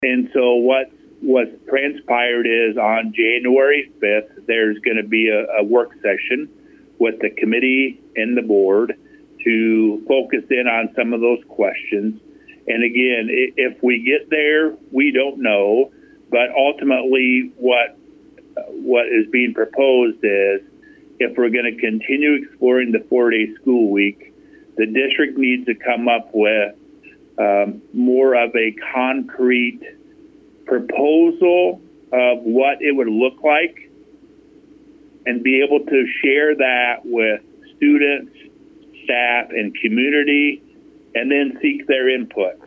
And so what's transpired is on January 5th, there's going to be a work session with the committee and the board to focus in on some of those questions. And again, if we get there, we don't know. But ultimately, what is being proposed is if we're going to continue exploring the 4-day school week, the district needs to come up with more of a concrete proposal of what it would look like and be able to share that with students, staff, and community, and then seek their input.